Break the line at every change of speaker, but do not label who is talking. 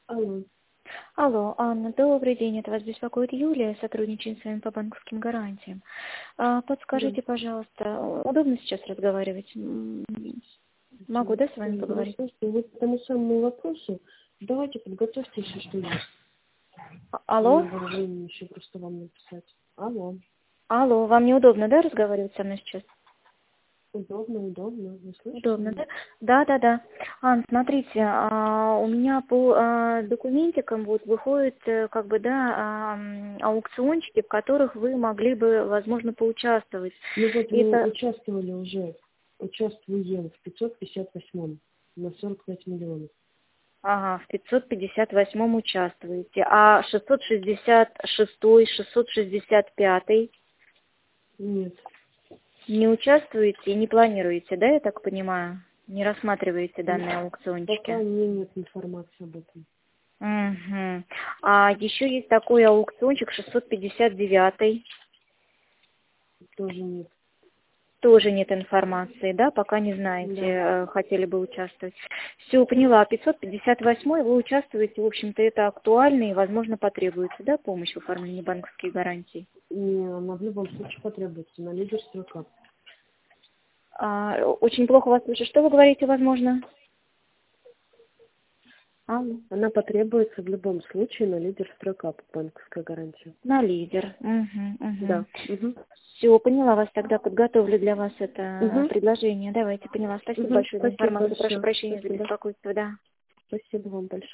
Алло.
Алло, Анна, добрый день. Это вас беспокоит Юлия, сотрудничаем с вами по банковским гарантиям.
Да.
Подскажите, пожалуйста, удобно сейчас разговаривать? Могу, да, с вами
Ну,
поговорить?
слушайте, вот по тому самому вопросу, давайте подготовьте еще что-нибудь. У
Алло?
меня было времени еще просто вам написать. Алло.
Алло, вам неудобно, да, разговаривать со мной сейчас?
Удобно. Вы слышите
Удобно,
меня?
да? Да. Ан, смотрите, у меня по документикам вот выходят, как бы, да, аукциончики, в которых вы могли бы, возможно, поучаствовать.
Ну вот вы
Это,
участвовали уже, участвуем в 558 на 45 миллионов.
ага, в 558 участвуете, а 666, 665
Нет.
не участвуете и не планируете, да, я так понимаю? Не рассматриваете данные
Пока
аукциончики?
нет информации об этом.
Угу. А еще есть такой аукциончик 659.
Тоже нет.
Тоже нет информации, да, пока не знаете,
Да.
хотели бы участвовать. Все, поняла. 558 вы участвуете, в общем-то, это актуально и, возможно, потребуется, да, помощь в оформлении банковских гарантий.
И она в любом случае потребуется на лидер строка.
Очень плохо вас слышу. Что вы говорите, возможно? Алло.
Она потребуется в любом случае на лидер строка по банковской гарантии.
На лидер. Угу.
Да. Угу.
Все, поняла вас, тогда подготовлю для вас это
Угу.
предложение. Давайте, поняла. Спасибо большое за
Спасибо
информацию. Прошу
большое.
прощения за
Спасибо.
беспокойство, да.
Спасибо вам большое.